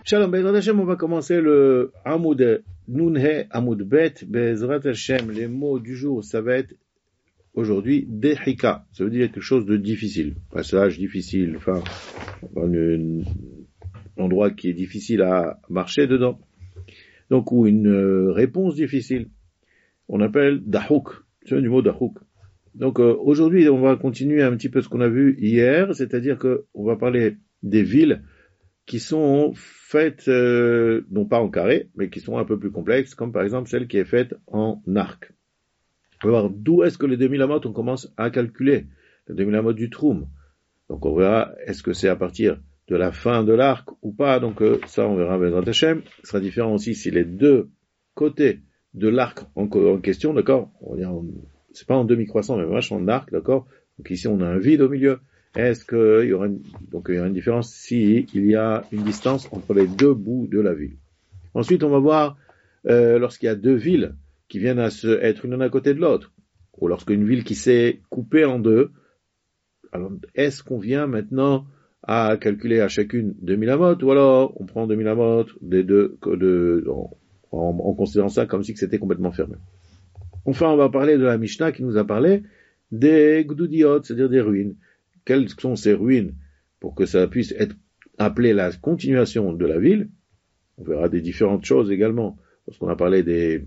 Shalom, Bezrat Hashem, on va commencer le Amoud Nunhe Amoud Bet. Bezrat Hashem, les mots du jour, ça va être aujourd'hui Dehika. Ça veut dire quelque chose de difficile. Passage difficile, enfin, un endroit qui est difficile à marcher dedans. Donc, ou une réponse difficile. On appelle Dahouk. C'est du mot Dahouk. Donc, aujourd'hui, on va continuer un petit peu ce qu'on a vu hier, c'est-à-dire que on va parler des villes qui sont faites, non pas en carré, mais qui sont un peu plus complexes, comme par exemple celle qui est faite en arc. On va voir d'où est-ce que les 2000 amot, on commence à calculer les 2000 amot du Troum. Donc on verra, est-ce que c'est à partir de la fin de l'arc ou pas, donc ça on verra Bezrat Hashem. Ce sera différent aussi si les deux côtés de l'arc en question, d'accord, on va dire, c'est pas en demi-croissant, mais vachement en arc, d'accord, donc ici on a un vide au milieu. Est-ce qu'il y aura une différence si il y a une distance entre les deux bouts de la ville? Ensuite, on va voir lorsqu'il y a deux villes qui viennent à être une à côté de l'autre, ou lorsqu'une ville qui s'est coupée en deux. Alors, est-ce qu'on vient maintenant à calculer à chacune 2000 amot, ou alors on prend 2000 amot des deux en considérant ça comme si c'était complètement fermé. Enfin, on va parler de la Mishnah qui nous a parlé des gdoudiot, c'est-à-dire des ruines. Quelles sont ces ruines pour que ça puisse être appelé la continuation de la ville? On verra des différentes choses également, parce qu'on a parlé des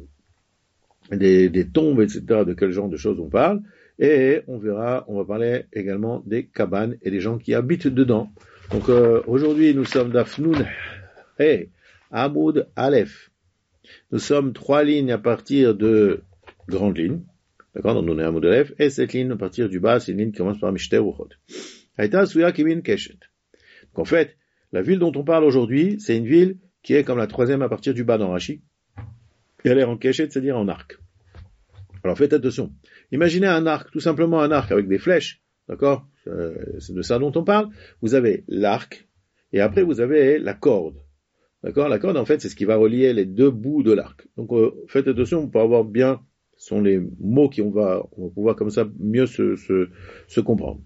tombes, etc., de quel genre de choses on parle, et on va parler également des cabanes et des gens qui habitent dedans. Donc aujourd'hui, nous sommes d'Afnoun et Amoud Aleph. Nous sommes 3 lignes à partir de grande ligne. D'accord, donc on est à Amoud Aleph, et cette ligne à partir du bas, c'est une ligne qui commence par Mishter Uchot. Haïta Suya Kimin Keshet. Donc en fait, la ville dont on parle aujourd'hui, c'est une ville qui est comme la troisième à partir du bas dans Rashi. Et elle est en Keshet, c'est-à-dire en arc. Alors faites attention. Imaginez un arc, tout simplement un arc avec des flèches. D'accord, c'est de ça dont on parle. Vous avez l'arc, et après vous avez la corde. D'accord, la corde en fait c'est ce qui va relier les deux bouts de l'arc. Donc faites attention pour avoir bien, ce sont les mots on va pouvoir comme ça mieux se comprendre.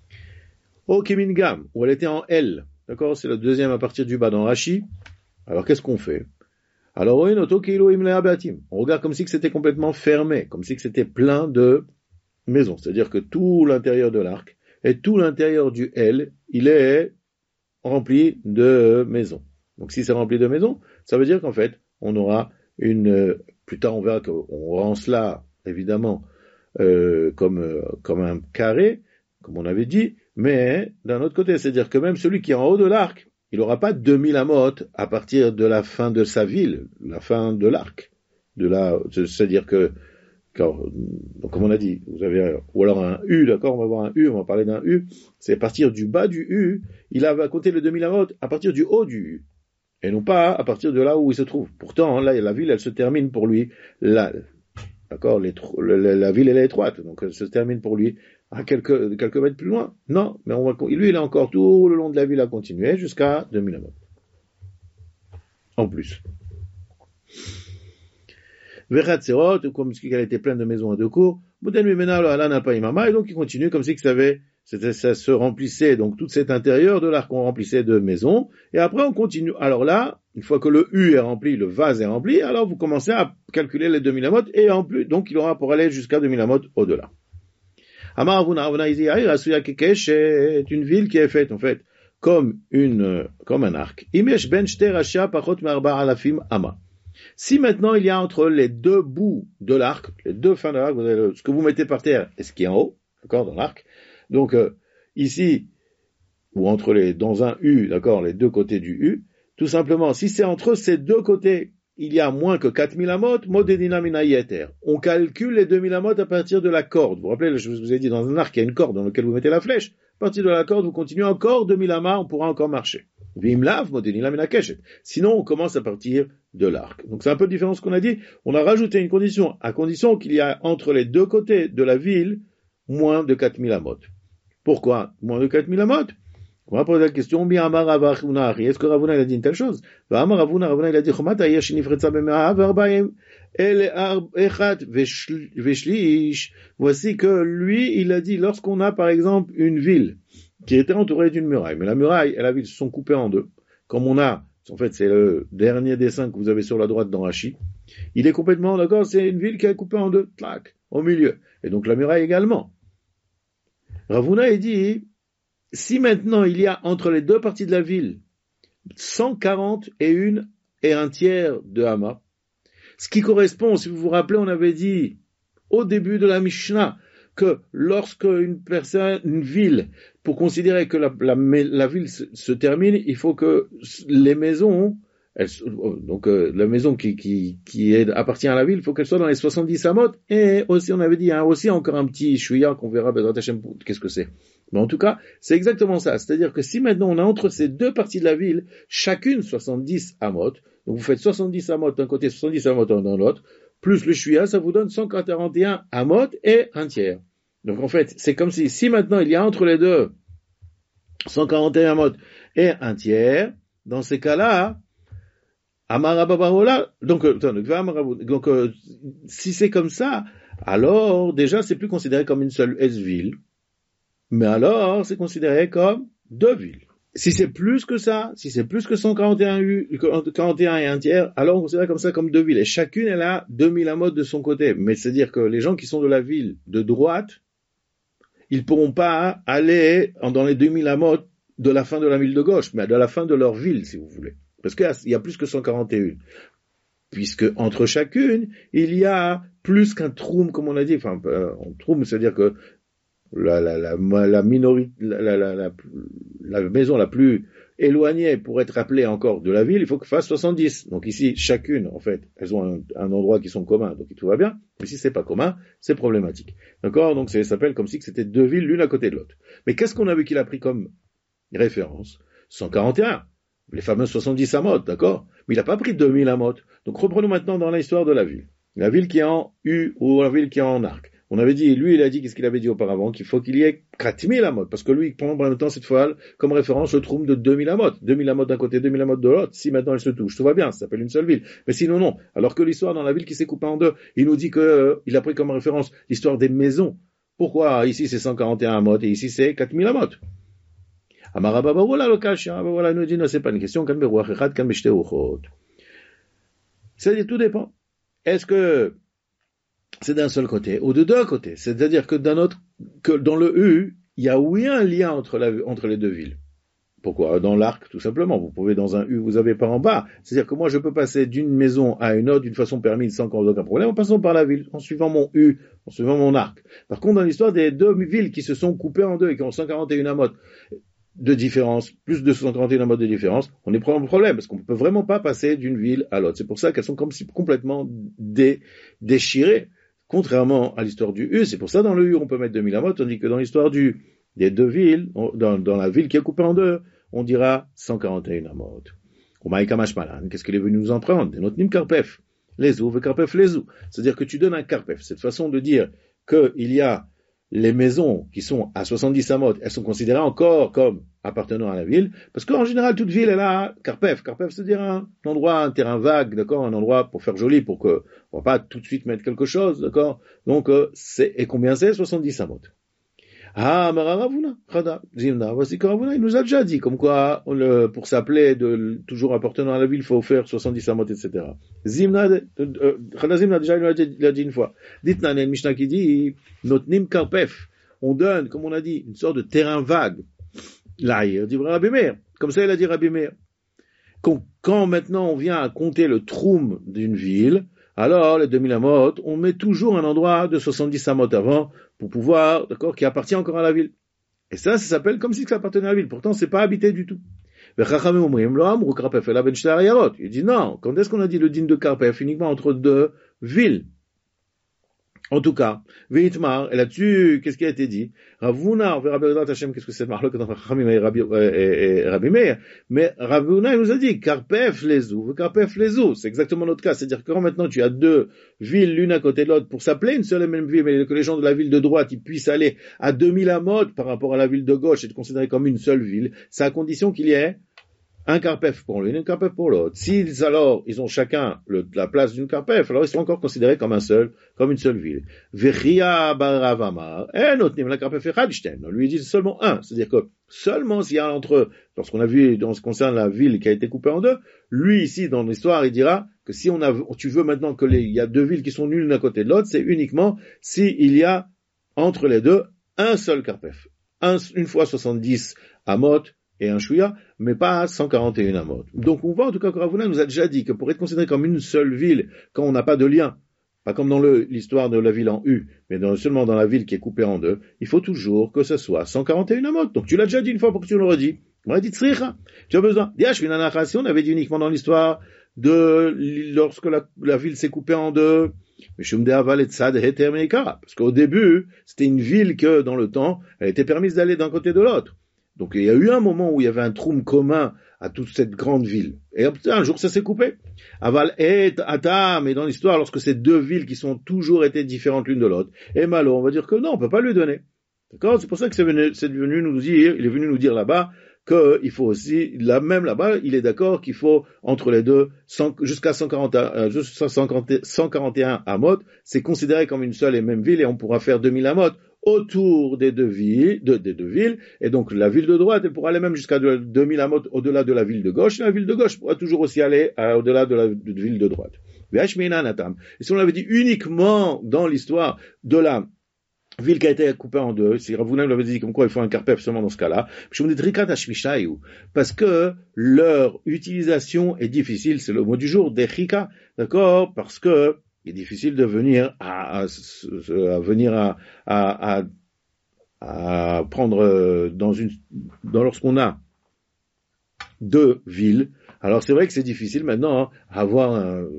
Au Kimingam, où elle était en L, d'accord, c'est la deuxième à partir du bas dans Rashi. Alors qu'est-ce qu'on fait? Alors on regarde comme si c'était complètement fermé, comme si c'était plein de maisons, c'est-à-dire que tout l'intérieur de l'arc et tout l'intérieur du L, il est rempli de maisons. Donc si c'est rempli de maisons, ça veut dire qu'en fait, on aura plus tard on verra qu'on rend cela évidemment comme un carré, comme on avait dit, mais d'un autre côté, c'est-à-dire que même celui qui est en haut de l'arc, il n'aura pas 2000 amot à partir de la fin de sa ville, la fin de l'arc. C'est-à-dire que, donc comme on a dit, vous avez, ou alors un U, d'accord, on va voir un U, on va parler d'un U, c'est à partir du bas du U, il va compter le 2000 amot à partir du haut du U, et non pas à partir de là où il se trouve. Pourtant, là, la ville, elle se termine pour lui, là, d'accord, la ville, elle est étroite, donc elle se termine pour lui à quelques mètres plus loin. Non, mais lui, il est encore tout le long de la ville à continuer jusqu'à 2000 amot. En plus. Vechatserot, comme si elle était pleine de maisons à deux cours, et donc il continue comme si ça se remplissait, donc tout cet intérieur de l'arc on remplissait de maisons, et après on continue. Alors là, une fois que le U est rempli, le vase est rempli, alors vous commencez à calculer les 2000 amot, et en plus, donc il aura pour aller jusqu'à 2000 amot au-delà. Amar Avuna ici, Asuya Kekesh est une ville qui est faite, en fait, comme un arc. Imesh ben shter rasha pachot marba alafim ama. Si maintenant il y a entre les deux bouts de l'arc, les deux fins de l'arc, vous avez ce que vous mettez par terre et ce qui est en haut, d'accord, dans l'arc. Donc ici, ou dans un U, d'accord, les deux côtés du U, tout simplement, si c'est entre ces deux côtés, il y a moins que 4000 amot, modedina mina yeter. On calcule les 2000 amot à partir de la corde. Vous vous rappelez, je vous ai dit, dans un arc, il y a une corde dans laquelle vous mettez la flèche. À partir de la corde, vous continuez encore 2000 amas, on pourra encore marcher. Vimlav, modedina mina keshet. Sinon, on commence à partir de l'arc. Donc c'est un peu différent de ce qu'on a dit. On a rajouté une condition, à condition qu'il y a entre les deux côtés de la ville, moins de 4000 amot. Pourquoi moins de 4000 amot? On va poser la question, bien Amar Ravuna, est-ce que Ravuna il a dit une telle chose? Amar Ravuna il a dit, Chomata yesh nifretza b'me'av arbaim, el echat veshlish. Voici que lui, il a dit, lorsqu'on a par exemple une ville qui était entourée d'une muraille, mais la muraille et la ville se sont coupées en deux, comme on a En fait, c'est le dernier dessin que vous avez sur la droite dans Rashi. Il est complètement, d'accord, c'est une ville qui est coupée en deux, tlac, au milieu. Et donc la muraille également. Rav Huna, il dit, si maintenant il y a entre les deux parties de la ville 141 et un tiers de Hama, ce qui correspond, si vous vous rappelez, on avait dit au début de la Mishnah que lorsque une ville, pour considérer que la ville se termine, il faut que les maisons, la maison qui appartient à la ville, il faut qu'elle soit dans les 70 amot, et aussi on avait dit, aussi encore un petit chouïa qu'on verra, qu'est-ce que c'est. Mais en tout cas, c'est exactement ça. C'est-à-dire que si maintenant on a entre ces deux parties de la ville, chacune 70 amot, donc vous faites 70 amot d'un côté, 70 amot dans l'autre, plus le chouïa, ça vous donne 141 amot et un tiers. Donc en fait, c'est comme si maintenant il y a entre les deux 141 amot et un tiers, dans ces cas-là, si c'est comme ça, alors déjà c'est plus considéré comme une seule ville, mais alors c'est considéré comme deux villes. Si c'est plus que ça, si c'est plus que 141 et un tiers, alors on considère comme ça comme deux villes. Et chacune, elle a 2000 amot de son côté. Mais c'est-à-dire que les gens qui sont de la ville de droite, ils pourront pas aller dans les 2000 amot de la fin de la ville de gauche, mais de la fin de leur ville, si vous voulez. Parce qu'il y a plus que 141. Puisque entre chacune, il y a plus qu'un troum, comme on a dit. Enfin, un troum, c'est-à-dire que la minorité, la maison la plus éloignée pour être appelée encore de la ville, il faut qu'elle fasse 70. Donc ici, chacune, en fait, elles ont un endroit qui sont communs, donc tout va bien. Mais si c'est pas commun, c'est problématique. D'accord? Donc ça s'appelle comme si c'était deux villes l'une à côté de l'autre. Mais qu'est-ce qu'on a vu qu'il a pris comme référence? 141. Les fameuses 70 amot, d'accord? Mais il n'a pas pris 2000 amot. Donc reprenons maintenant dans l'histoire de la ville. La ville qui est en U ou la ville qui est en arc. On avait dit, lui, il a dit, qu'est-ce qu'il avait dit auparavant? Qu'il faut qu'il y ait 4000 amot. Parce que lui, il prend en même temps cette fois comme référence le troum de 2000 amot. 2000 amot d'un côté, 2000 amot de l'autre. Si maintenant il se touche, tout va bien, ça s'appelle une seule ville. Mais sinon, non. Alors que l'histoire dans la ville qui s'est coupée en deux, il nous dit que, il a pris comme référence l'histoire des maisons. Pourquoi? Ici, c'est 141 amot et ici, c'est 4000 amot. Amarababa, voilà le cas, voilà, il nous dit, non, c'est pas une question, c'est-à-dire, tout dépend. Est-ce que c'est d'un seul côté ou de deux côtés? C'est-à-dire que dans le U, il y a oui un lien entre les deux villes. Pourquoi? Dans l'arc, tout simplement. Vous pouvez, dans un U, vous avez par en bas. C'est-à-dire que moi, je peux passer d'une maison à une autre d'une façon permise sans aucun problème en passant par la ville, en suivant mon U, en suivant mon arc. Par contre, dans l'histoire des deux villes qui se sont coupées en deux et qui ont 141 amot de différence, plus de 141 amot de différence, on est en problème, parce qu'on ne peut vraiment pas passer d'une ville à l'autre. C'est pour ça qu'elles sont comme si complètement déchirées, contrairement à l'histoire du U. C'est pour ça, dans le U, on peut mettre 2000 amot, tandis que dans l'histoire des deux villes, dans la ville qui est coupée en deux, on dira 141 amot. Qu'est-ce qu'il est venu nous en prendre? Des notnim karpef. Les ou, karpef les ou. C'est-à-dire que tu donnes un karpef. Cette façon de dire qu'il y a les maisons qui sont à 70 amot, elles sont considérées encore comme appartenant à la ville, parce qu'en général, toute ville, elle a karpef. Karpef, c'est-à-dire un endroit, un terrain vague, d'accord, un endroit pour faire joli, pour que, on va pas tout de suite mettre quelque chose, d'accord. Donc, et combien c'est? 70 amot. Ah, Mararavuna, Khada, Zimna, voici que Ravuna, il nous a déjà dit, comme quoi, pour s'appeler toujours appartenant à la ville, il faut faire 70 amot, etc. Zimna, Khada Zimna, déjà, il l'a dit une fois. Dites-nous, il y a une Mishnah qui dit, Notnim Karpef. On donne, comme on a dit, une sorte de terrain vague. Là, il dit Rabbi Meir. Comme ça, il a dit Rabbi Meir. Quand maintenant on vient à compter le troum d'une ville, alors les 2000 amot, on met toujours un endroit de 70 amot avant, pour pouvoir, d'accord, qui appartient encore à la ville. Et ça s'appelle comme si ça appartenait à la ville. Pourtant, c'est pas habité du tout. Il dit non, quand est-ce qu'on a dit le din de Karpef uniquement entre deux villes? En tout cas, Veitmar, et là-dessus, qu'est-ce qui a été dit? Ravuna, on verra bien Hashem, qu'est-ce que c'est marloc entre Chachamim et Rabbi Meir. Mais Ravuna, il nous a dit, Karpef les ou, Karpef les ou. C'est exactement notre cas. C'est-à-dire que quand maintenant tu as deux villes l'une à côté de l'autre pour s'appeler une seule et même ville, mais que les gens de la ville de droite, ils puissent aller à 2000 amot par rapport à la ville de gauche et être considérés comme une seule ville, c'est à condition qu'il y ait un karpef pour l'une et un karpef pour l'autre. S'ils alors, ils ont chacun la place d'une karpef, alors ils sont encore considérés comme comme une seule ville. Vechia baravamar, la karpef echadishten. On lui dit seulement un. C'est-à-dire que seulement s'il y a entre eux, lorsqu'on a vu, dans ce qui concerne la ville qui a été coupée en deux, lui ici, dans l'histoire, il dira que si tu veux maintenant il y a deux villes qui sont nulles d'un côté de l'autre, c'est uniquement s'il y a entre les deux un seul karpef. Une fois 70 amot et un chouïa, mais pas 141 amot. Donc on voit en tout cas que Rav Huna nous a déjà dit que pour être considéré comme une seule ville, quand on n'a pas de lien, pas comme dans l'histoire de la ville en U, mais seulement dans la ville qui est coupée en deux, il faut toujours que ce soit 141 amot. Donc tu l'as déjà dit une fois pour que tu le redis. On a dit tzricha. Tu as besoin. Si on avait dit uniquement dans l'histoire lorsque la ville s'est coupée en deux, parce qu'au début, c'était une ville que, dans le temps, elle était permise d'aller d'un côté de l'autre. Donc, il y a eu un moment où il y avait un troum commun à toute cette grande ville. Et un jour, ça s'est coupé. Aval et Atam, et dans l'histoire, lorsque ces deux villes qui sont toujours été différentes l'une de l'autre, et Malo, on va dire que non, on peut pas lui donner. D'accord? C'est pour ça que il est venu nous dire là-bas, qu'il faut aussi, même là-bas, il est d'accord qu'il faut, entre les deux, jusqu'à 141 amot, c'est considéré comme une seule et même ville, et on pourra faire 2000 amot autour des deux villes, et donc la ville de droite, elle pourra aller même jusqu'à 2000 amot au-delà de la ville de gauche, et la ville de gauche pourra toujours aussi aller au-delà de la ville de droite. Et si on l'avait dit uniquement dans l'histoire de la ville qui a été coupée en deux, si Rav Huna l'avait dit comme quoi il faut un karpef seulement dans ce cas-là, parce que leur utilisation est difficile, c'est le mot du jour, dechika, d'accord, parce que il est difficile de venir à prendre lorsqu'on a deux villes. Alors c'est vrai que c'est difficile maintenant avoir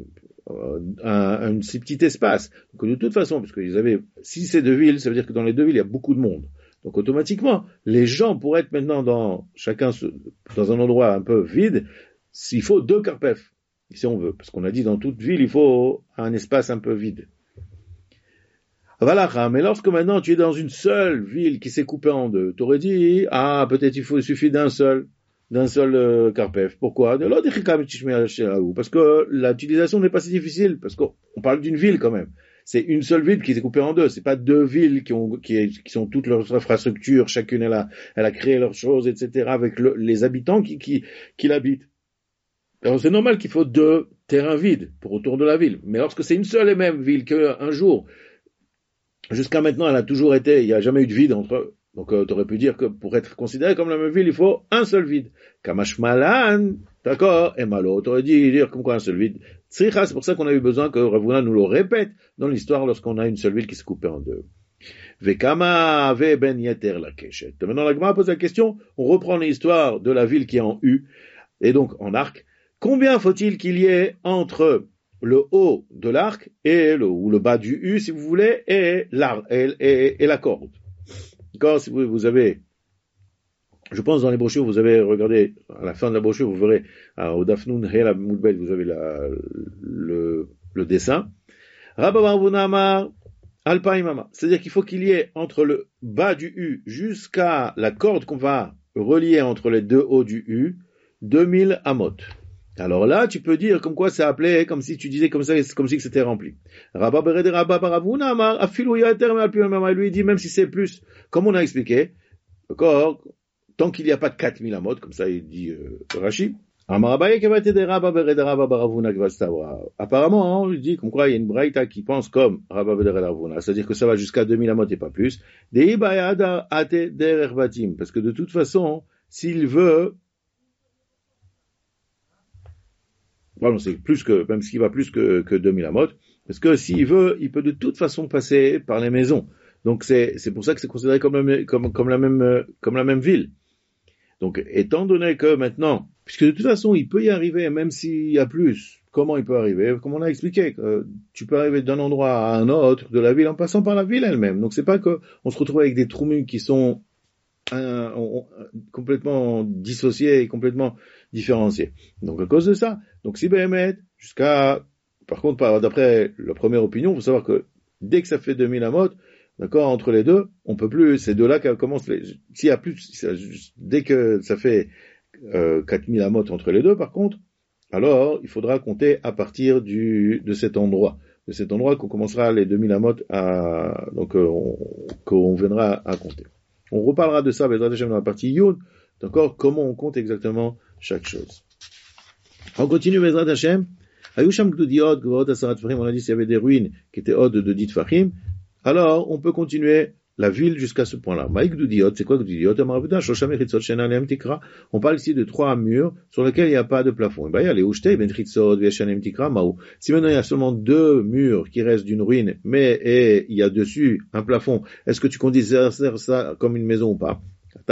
un petit espace. Donc de toute façon, parce que si c'est deux villes, ça veut dire que dans les deux villes il y a beaucoup de monde. Donc automatiquement, les gens pourraient être maintenant chacun dans un endroit un peu vide, s'il faut deux karpef, si on veut, parce qu'on a dit dans toute ville il faut un espace un peu vide. Voilà, mais lorsque maintenant tu es dans une seule ville qui s'est coupée en deux, tu aurais dit peut-être il suffit d'un seul karpef. Pourquoi? Parce que l'utilisation n'est pas si difficile, parce qu'on parle d'une ville quand même. C'est une seule ville qui s'est coupée en deux. C'est pas deux villes qui sont toutes leurs infrastructures, chacune elle a créé leurs choses, etc. avec les habitants qui l'habitent. Alors c'est normal qu'il faut deux terrains vides pour autour de la ville. Mais lorsque c'est une seule et même ville qu'un jour, jusqu'à maintenant, elle a toujours été, il n'y a jamais eu de vide entre eux. Donc, tu aurais pu dire que pour être considéré comme la même ville, il faut un seul vide. Kamashmalan, d'accord, et Malo, tu aurais dit dire comme quoi un seul vide. Tzricha, c'est pour ça qu'on a eu besoin que Rav Huna nous le répète dans l'histoire lorsqu'on a une seule ville qui se coupait en deux. Vekama ve ben yeter la keshet. Maintenant, la Gemara pose la question, on reprend l'histoire de la ville qui est en U, et donc en arc. Combien faut-il qu'il y ait entre le haut de l'arc ou le bas du U, si vous voulez, et la corde? D'accord, si vous avez, je pense dans les brochures, vous avez regardé, à la fin de la brochure, vous verrez, au Dafnun Hela Moudbel, vous avez le dessin. Rabba Alpaimama. C'est-à-dire qu'il faut qu'il y ait entre le bas du U jusqu'à la corde qu'on va relier entre les deux hauts du U, 2000 amot. Alors là, tu peux dire comme quoi c'est appelé, comme si tu disais comme ça, comme si c'était rempli. Rabba Rav Huna Amar, Afilu Yater Alpaimama, lui dit, même si c'est plus, comme on a expliqué, d'accord, tant qu'il n'y a pas de 4000 amot, comme ça il dit Rashi. Apparemment, il dit comme quoi il y a une braïta qui pense comme Rabba Rav Huna, c'est-à-dire que ça va jusqu'à 2000 amot et pas plus. Parce que de toute façon, s'il veut, bon, c'est plus que, même s'il va plus que 2000 amot, parce que s'il veut, il peut de toute façon passer par les maisons. Donc c'est pour ça que c'est considéré comme la même ville. Donc, étant donné que maintenant, puisque de toute façon, il peut y arriver, même s'il y a plus, comment il peut arriver? Comme on a expliqué, tu peux arriver d'un endroit à un autre de la ville en passant par la ville elle-même. Donc, c'est pas que on se retrouve avec des trous qui sont complètement dissociés et complètement différenciés. Donc, à cause de ça, donc si Béhémet, par contre, d'après la première opinion, il faut savoir que dès que ça fait 2000 amot, d'accord, entre les deux, on peut plus, c'est de là qu'elle commence s'il y a plus, dès que ça fait 4000 amot entre les deux, par contre, alors il faudra compter à partir de cet endroit. De cet endroit qu'on commencera les 2000 amot qu'on viendra à compter. On reparlera de ça, Bezrat Hashem, dans la partie Yud, d'accord, comment on compte exactement chaque chose. On continue, Bezrat Hashem. Ayusham Gdudiot, Gvot Asarat Fahim, on a dit s'il y avait des ruines qui étaient hautes de 10 Fahim, alors on peut continuer la ville jusqu'à ce point-là. Maïk Gdudiot, c'est quoi Gdudiot? On parle ici de 3 murs sur lesquels il n'y a pas de plafond. Si maintenant il y a seulement 2 murs qui restent d'une ruine, mais il y a dessus un plafond, est-ce que tu considères ça comme une maison ou pas?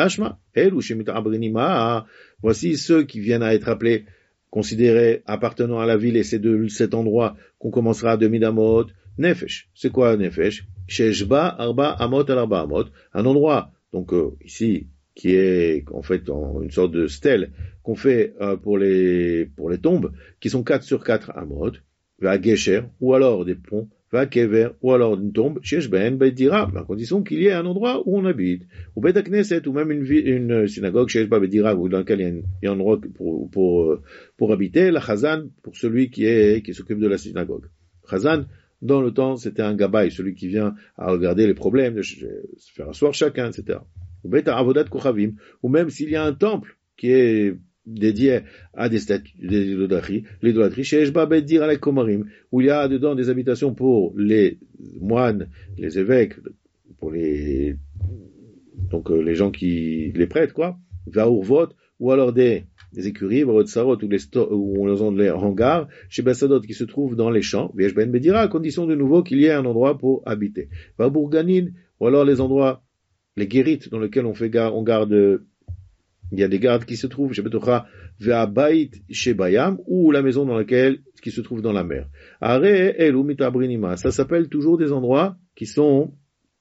Voici ceux qui viennent à être appelés, considérés appartenant à la ville, et c'est de cet endroit qu'on commencera à 2000 amot. Nefesh. C'est quoi Nefesh? Sheshba arba amot al arba amot. Un endroit, donc ici, qui est en fait une sorte de stèle qu'on fait pour les tombes, qui sont 4 sur 4 amot, va gesher, ou alors des ponts, va kever, ou alors une tombe, sheshben bet dira, à condition qu'il y ait un endroit où on habite. Ou bet knesset, ou même une synagogue, sheshba bet dira, dans laquelle il y a un endroit pour habiter, la chazan, pour celui qui s'occupe de la synagogue. Chazan, dans le temps, c'était un gabaï, celui qui vient à regarder les problèmes, de se faire asseoir chacun, etc. Ou bet avodat kochavim, ou même s'il y a un temple qui est dédié à des statues, l'idolâtrie, chez Eshba bet dir alek komarim, où il y a dedans des habitations pour les moines, les évêques, pour les gens les prêtres, quoi, va urvot, ou alors des écuries, où on les hangars, chez Bassadot qui se trouvent dans les champs, Viesh Ben Bedira, à condition de nouveau qu'il y ait un endroit pour habiter. Va Bourganin, ou alors les endroits, les guérites dans lesquels on garde, il y a des gardes qui se trouvent, chez Betocha, Vea Bait, chez Bayam, ou la maison dans laquelle, qui se trouve dans la mer. Are, Elu, Mitabrinima. Ça s'appelle toujours des endroits qui sont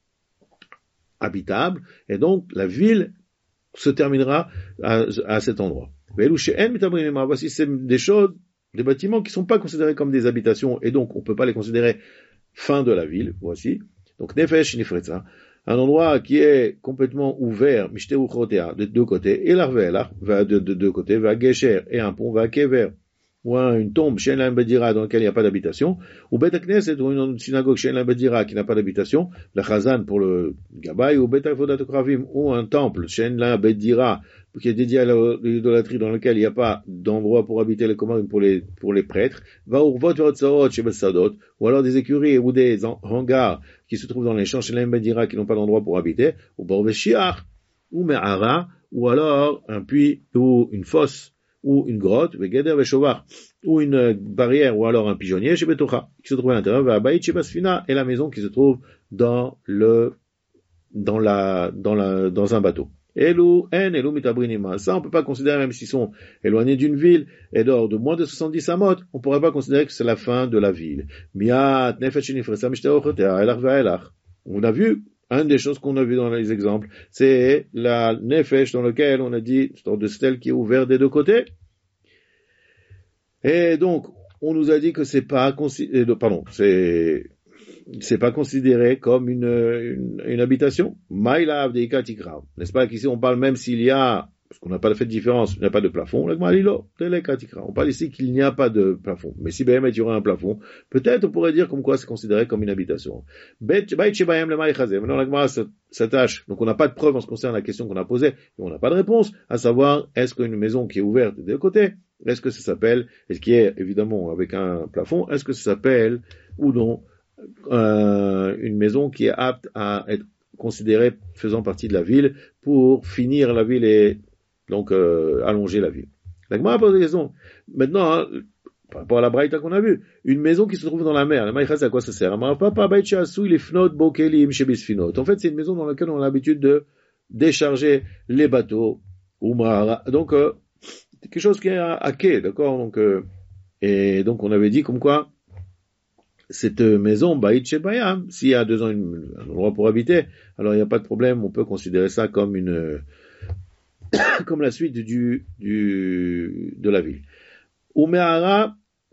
habitables, et donc la ville se terminera à cet endroit. Voici, c'est des bâtiments qui ne sont pas considérés comme des habitations, et donc on ne peut pas les considérer fin de la ville, voici. Donc, Nefesh Nifretza, un endroit qui est complètement ouvert, de deux côtés, et l'Arvelar, de deux côtés, va Gesher, et un pont va Kever, ou une tombe, chez un Bedira, dans laquelle il n'y a pas d'habitation, ou Bet Knesset, ou une synagogue, chez un Bedira, qui n'a pas d'habitation, la Chazan pour le Gabaï, ou Bet Avodat Kravim, ou un temple, chez un Bedira, qui est dédié à l'idolâtrie, dans lequel il n'y a pas d'endroit pour habiter les commandes pour les prêtres, va urvot ve'otzarot chez Bessadot, ou alors des écuries ou des hangars qui se trouvent dans les champs chez les Bedira, qui n'ont pas d'endroit pour habiter, ou Borveshiach, ou Me'ara, ou alors un puits, ou une fosse, ou une grotte, ou une barrière, ou alors un pigeonnier chez Betocha, qui se trouve à l'intérieur, et la maison qui se trouve dans un bateau. Ça, on peut pas considérer, même s'ils sont éloignés d'une ville, et dehors de moins de 70 amot, on pourrait pas considérer que c'est la fin de la ville. On a vu, une des choses qu'on a vu dans les exemples, c'est la nefesh dans lequel on a dit, une sorte de stèle qui est ouverte des deux côtés. Et donc, on nous a dit que c'est pas considéré comme une habitation. Maïla Avdeika Tikra. N'est-ce pas qu'ici on parle même s'il y a, parce qu'on n'a pas fait de différence, il n'y a pas de plafond, on parle ici qu'il n'y a pas de plafond. Mais si BM il y aurait un plafond, peut-être on pourrait dire comme quoi c'est considéré comme une habitation. Maintenant la Gemara s'attache, donc on n'a pas de preuve en ce qui concerne la question qu'on a posée, et on n'a pas de réponse, à savoir, est-ce qu'une maison qui est ouverte des deux côtés, est-ce que ça s'appelle, et ce qui est évidemment avec un plafond, est-ce que ça s'appelle, ou non, une maison qui est apte à être considérée faisant partie de la ville pour finir la ville et donc allonger la ville. La Gemara pose des questions. Maintenant, par rapport à la braïta qu'on a vue, une maison qui se trouve dans la mer, la maïchaz, à quoi ça sert? En fait, c'est une maison dans laquelle on a l'habitude de décharger les bateaux. Donc, c'est quelque chose qui est à quai, d'accord? Donc, et donc on avait dit comme quoi cette maison, Baït Shebayam, s'il y a un endroit pour habiter, alors il n'y a pas de problème, on peut considérer ça comme comme la suite de la ville. Umeara,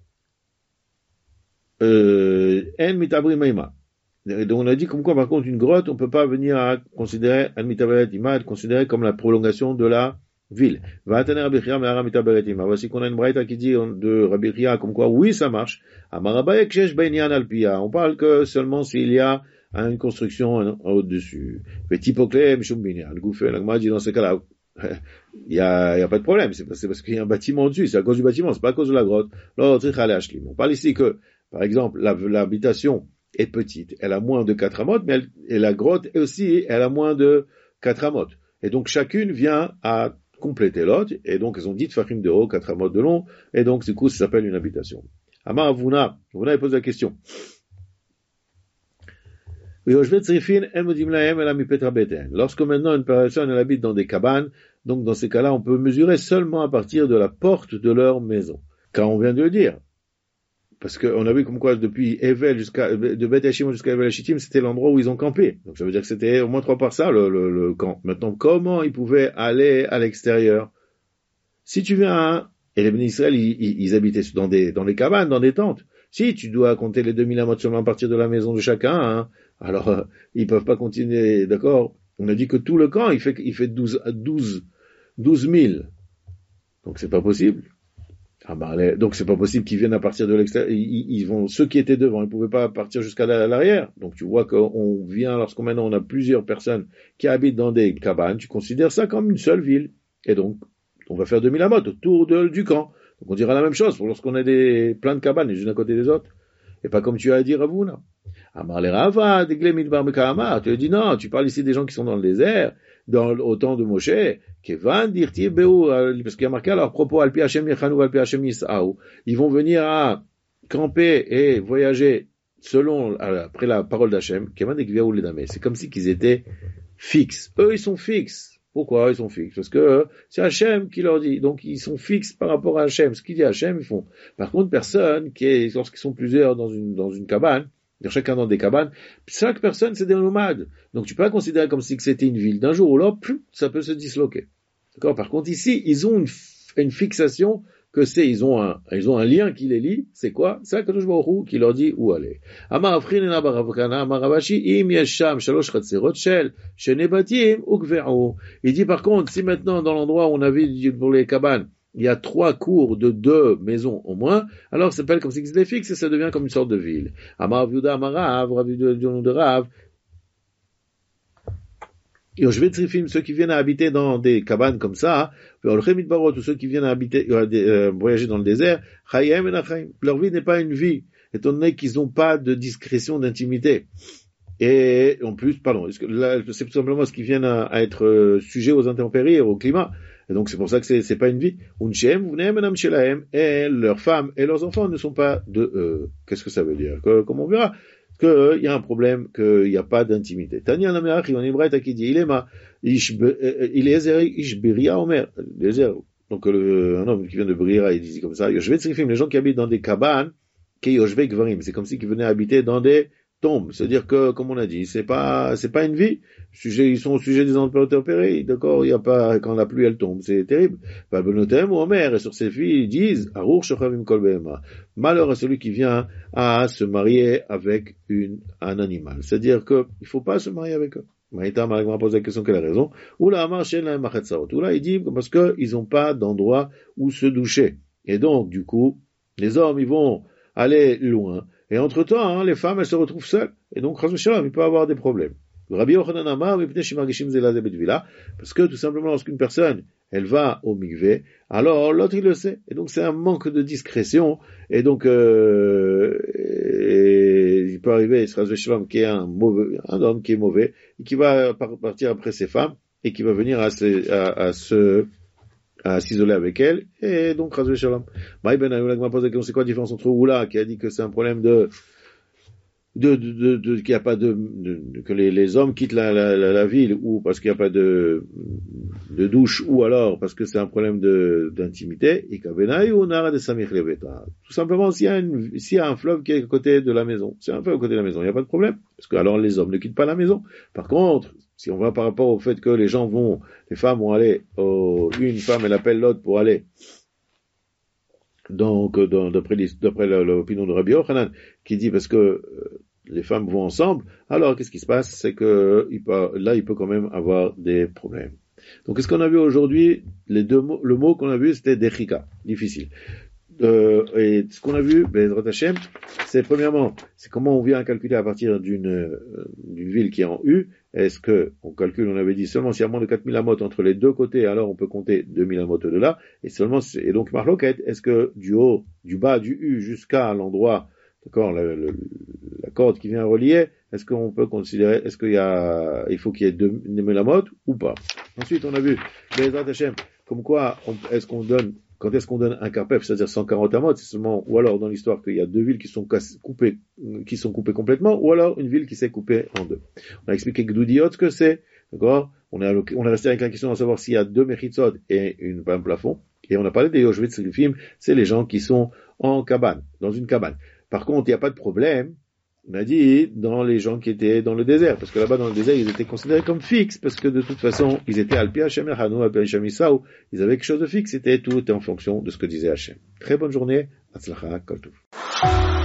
En Mitabri Maima. Donc on a dit comme quoi, par contre, une grotte, on peut pas venir à considérer, En Mitabri Maima, considérer comme la prolongation de la ville. Voici qu'on a une braïta qui dit de Rabbi Chia comme quoi, oui, ça marche. On parle que seulement s'il y a une construction au-dessus. Le Gouffé, l'agma dit dans ce cas-là, il y a pas de problème. C'est parce qu'il y a un bâtiment dessus. C'est à cause du bâtiment. C'est pas à cause de la grotte. On parle ici que, par exemple, l'habitation est petite. Elle a moins de 4 amotes, mais et la grotte aussi, elle a moins de 4 amotes. Et donc, chacune vient à compléter l'autre, et donc ils ont dit tfachim de haut, 4 amotes de long, et donc du coup ça s'appelle une habitation. Amar Avuna pose la question. Lorsque maintenant une personne elle habite dans des cabanes, donc dans ces cas-là on peut mesurer seulement à partir de la porte de leur maison. Car on vient de le dire. Parce qu'on a vu comme quoi depuis Evel de Beth Hashimon jusqu'à Evel Hashittim, c'était l'endroit où ils ont campé. Donc ça veut dire que c'était au moins 3 par ça, le camp. Maintenant, comment ils pouvaient aller à l'extérieur? Si tu viens, et les bénis Israël, ils habitaient dans les cabanes, dans des tentes. Si tu dois compter les 2000 amotes seulement à partir de la maison de chacun, hein, alors ils peuvent pas continuer, d'accord? On a dit que tout le camp, il fait 12 000. Donc c'est pas possible. Donc c'est pas possible qu'ils viennent à partir de l'extérieur. Ceux qui étaient devant, ils pouvaient pas partir jusqu'à l'arrière. Donc tu vois qu'on vient, maintenant on a plusieurs personnes qui habitent dans des cabanes, tu considères ça comme une seule ville. Et donc, on va faire 2000 amotes autour du camp. Donc on dira la même chose pour lorsqu'on a plein de cabanes les unes à côté des autres. Et pas comme tu as dit Ravuna. Amar le Rava, tu lui dis non, tu parles ici des gens qui sont dans le désert, au temps de Moshe, Kevan dirti Béou, parce qu'il y a marqué à leur propos, Alpi Hashem Yechanu, Alpi Hashem Yis'aou. Ils vont venir à camper et voyager après la parole d'Hachem, Kevan Dekviaou Ledame. C'est comme si qu'ils étaient fixes. Eux, ils sont fixes. Pourquoi ils sont fixes? Parce que c'est Hachem qui leur dit. Donc ils sont fixes par rapport à Hachem. Ce qu'il dit Hachem, ils font. Par contre, personne lorsqu'ils sont plusieurs dans une cabane, chacun dans des cabanes, chaque personne c'est des nomades. Donc tu peux pas considérer comme si c'était une ville. D'un jour ou l'autre, ça peut se disloquer. D'accord? Par contre, ici, ils ont une fixation ils ont un lien qui les lie. C'est quoi? C'est Akadosh Baruch Hu qui leur dit où aller. Amar Afrinena Baravkana, Amar Ravashi, Im Yesham, Shalosh Chatserot Shel, Shenebatim, Ukve'u. Il dit par contre, si maintenant dans l'endroit où on a vu pour les cabanes, il y a 3 cours de 2 maisons au moins, alors ça s'appelle comme si c'était fixe et ça devient comme une sorte de ville. Amar Viuda, Amar Rav, Rav de Rav, Yoshvet Trifim, ceux qui viennent à habiter dans des cabanes comme ça, ou ceux qui viennent à voyager dans le désert, leur vie n'est pas une vie, étant donné qu'ils n'ont pas de discrétion, d'intimité. Et en plus, c'est tout simplement ce qui viennent à être sujets aux intempéries et au climat. Et donc c'est pour ça que c'est pas une vie. Et leurs femmes et leurs enfants ne sont pas de eux. Qu'est-ce que ça veut dire? Comme on verra, qu'il y a un problème, qu'il n'y a pas d'intimité. Tania Nameach, il y a une braïta qui dit, il est Ishberia Omer, donc un homme qui vient de Brira, il dit comme ça, Yoshvet Srifim, les gens qui habitent dans des cabanes, qui Yoshvet Gvarim, c'est comme si ils venaient habiter dans des tombes. C'est-à-dire que, comme on a dit, c'est pas une vie. Ils sont au sujet des intempéries, d'accord? Il y a pas, quand la pluie elle tombe, c'est terrible. Balbenotem ou Omer, et sur ces filles, ils disent, Arur Shochavim Kol Behema. Malheur à celui qui vient à se marier avec un animal. C'est-à-dire que, il faut pas se marier avec eux. Maïta m'a posé la question, quelle est la raison? Ou là, il dit, parce que ils ont pas d'endroit où se doucher. Et donc, du coup, les hommes, ils vont aller loin. Et entre-temps, les femmes, elles se retrouvent seules. Et donc, il peut avoir des problèmes. Rabbi Yochanan Amar, parce que tout simplement, lorsqu'une personne, elle va au mikvé, alors l'autre, il le sait. Et donc, c'est un manque de discrétion. Et donc, il peut arriver, qui est un homme qui est mauvais, et qui va partir après ses femmes, et qui va venir à s'isoler avec elle, et donc, Chazvé Shalom. Maï Ben Ayou, m'a posé la question, c'est quoi la différence entre Oula, qui a dit que c'est un problème qu'il n'y a pas que les hommes quittent la ville, ou parce qu'il n'y a pas de douche, ou alors parce que c'est un problème d'intimité, et qu'Abenaïou Nara de Samich Leveta. Tout simplement, s'il y a un fleuve qui est à côté de la maison, c'est un fleuve à côté de la maison, il n'y a pas de problème. Parce que alors les hommes ne quittent pas la maison. Par contre, si on va par rapport au fait que les femmes vont aller, une femme elle appelle l'autre pour aller, donc d'après l'opinion de Rabbi Yochanan, qui dit parce que les femmes vont ensemble, alors qu'est-ce qui se passe? C'est que il peut quand même avoir des problèmes. Donc, qu'est-ce qu'on a vu aujourd'hui? Le mot qu'on a vu, c'était Dechika, difficile. Et ce qu'on a vu, Bezrat Hashem, c'est premièrement, c'est comment on vient calculer à partir d'une ville qui est en U. Est-ce que on calcule, on avait dit seulement s'il y a moins de 4000 amot entre les deux côtés, alors on peut compter 2000 amot de là, et donc marloquette, est-ce que du bas du U jusqu'à l'endroit, d'accord, la corde qui vient relier, est-ce qu'on peut considérer, il faut qu'il y ait 2000 amot ou pas? Ensuite, on a vu, Bezrat Hashem, comme quoi, quand est-ce qu'on donne un carpef, c'est-à-dire 140 amot, c'est seulement, ou alors dans l'histoire qu'il y a deux villes qui sont coupées complètement, ou alors une ville qui s'est coupée en deux. On a expliqué Gdoudiot ce que c'est, d'accord? On est resté avec la question de savoir s'il y a deux mechitzot et un plafond, et on a parlé des Yoshvitz Rifim, c'est les gens qui sont en cabane, dans une cabane. Par contre, il n'y a pas de problème, on a dit, dans les gens qui étaient dans le désert, parce que là-bas dans le désert, ils étaient considérés comme fixes, parce que de toute façon, ils étaient Alpi Hashem Erhanu, Alpi Hashem Isaou, ils avaient quelque chose de fixe, tout était en fonction de ce que disait Hashem. Très bonne journée, Atzlacha, Kol Tov.